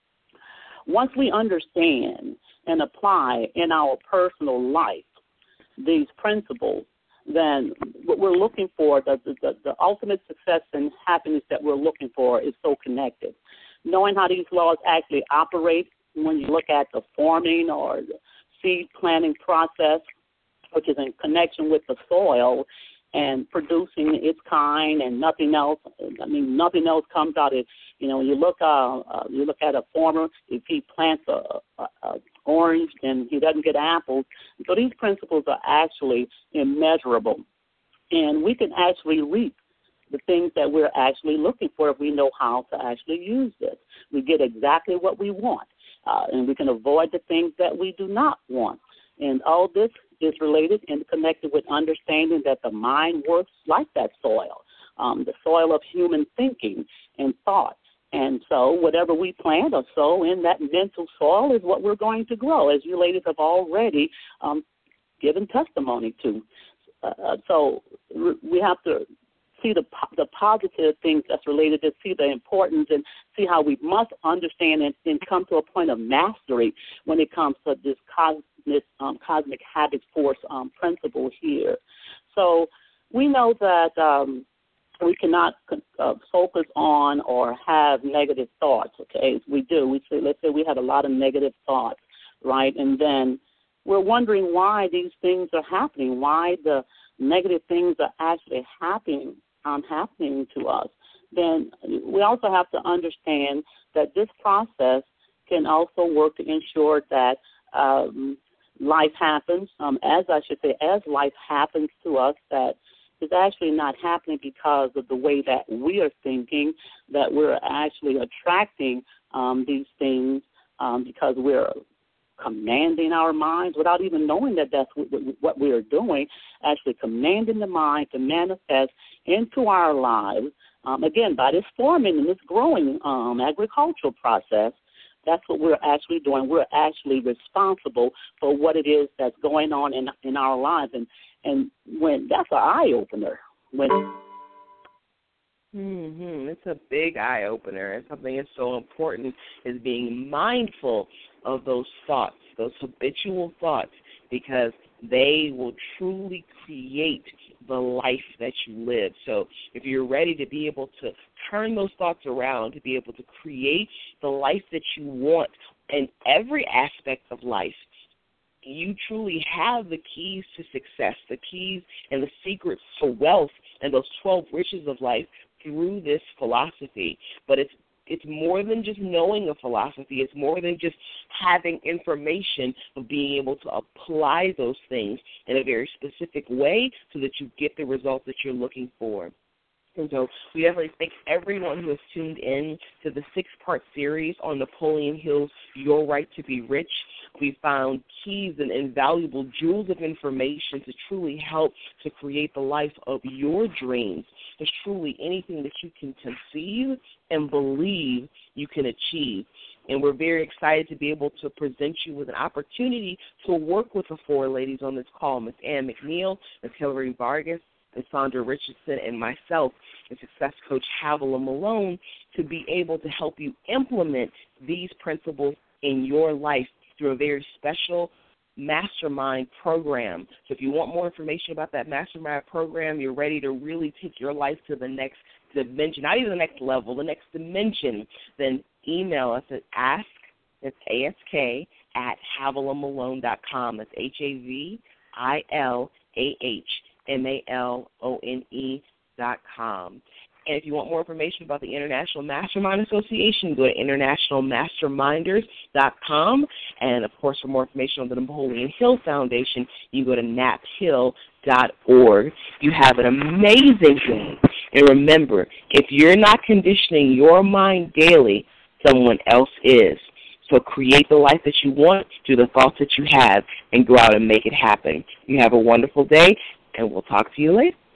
Once we understand and apply in our personal life these principles, then what we're looking for, the, the, the ultimate success and happiness that we're looking for is so connected. Knowing how these laws actually operate when you look at the forming or the seed planting process, which is in connection with the soil and producing its kind and nothing else. I mean, nothing else comes out of it. You know, when you look, uh, uh, you look at a farmer, if he plants a, a, a orange, then he doesn't get apples. So these principles are actually immeasurable, and we can actually reap the things that we're actually looking for if we know how to actually use this. We get exactly what we want, uh, and we can avoid the things that we do not want. And all this is related and connected with understanding that the mind works like that soil, um, the soil of human thinking and thought. And so whatever we plant or sow in that mental soil is what we're going to grow, as you ladies have already um, given testimony to. Uh, so we have to see the the positive things that's related to, see the importance, and see how we must understand and, and come to a point of mastery when it comes to this cosmic, um, cosmic habit force um, principle here. So we know that um, we cannot uh, focus on or have negative thoughts, okay? We do. We say, let's say we have a lot of negative thoughts, right? And then we're wondering why these things are happening, why the negative things are actually happening, um, happening to us. Then we also have to understand that this process can also work to ensure that um, life happens, um, as I should say, as life happens to us, that is actually not happening because of the way that we are thinking, that we're actually attracting um, these things um, because we're commanding our minds without even knowing that that's what we are doing, actually commanding the mind to manifest into our lives, um, again, by this forming and this growing um, agricultural process. That's what we're actually doing. We're actually responsible for what it is that's going on in in our lives. And, and when that's an eye-opener. When Mm-hmm. It's a big eye-opener, and something that's so important is being mindful of those thoughts, those habitual thoughts, because they will truly create the life that you live. So if you're ready to be able to turn those thoughts around, to be able to create the life that you want in every aspect of life, you truly have the keys to success, the keys and the secrets to wealth and those twelve riches of life through this philosophy. But it's it's more than just knowing a philosophy. It's more than just having information, of being able to apply those things in a very specific way so that you get the results that you're looking for. And so we definitely thank everyone who has tuned in to the six-part series on Napoleon Hill's Your Right to Be Rich. We found keys and invaluable jewels of information to truly help to create the life of your dreams. There's truly anything that you can conceive and believe you can achieve. And we're very excited to be able to present you with an opportunity to work with the four ladies on this call, Miz Ann McNeil, Miz Hillary Vargas, Miz Sandra Richardson, and myself, the success coach Havilah Malone, to be able to help you implement these principles in your life through a very special Mastermind program. So if you want more information about that Mastermind program, you're ready to really take your life to the next dimension, not even the next level, the next dimension, then email us at ask, that's A S K, at Havilah Malone dot com. That's H A V I L A H M A L O N E dot com. And if you want more information about the International Mastermind Association, go to international masterminders dot com. And, of course, for more information on the Napoleon Hill Foundation, you go to nap hill dot org. You have an amazing day. And remember, if you're not conditioning your mind daily, someone else is. So create the life that you want through the thoughts that you have and go out and make it happen. You have a wonderful day, and we'll talk to you later.